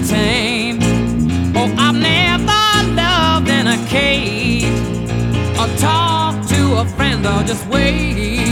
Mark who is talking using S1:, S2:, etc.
S1: tame. Oh, I've never loved in a cave or talked to a friend or just wait.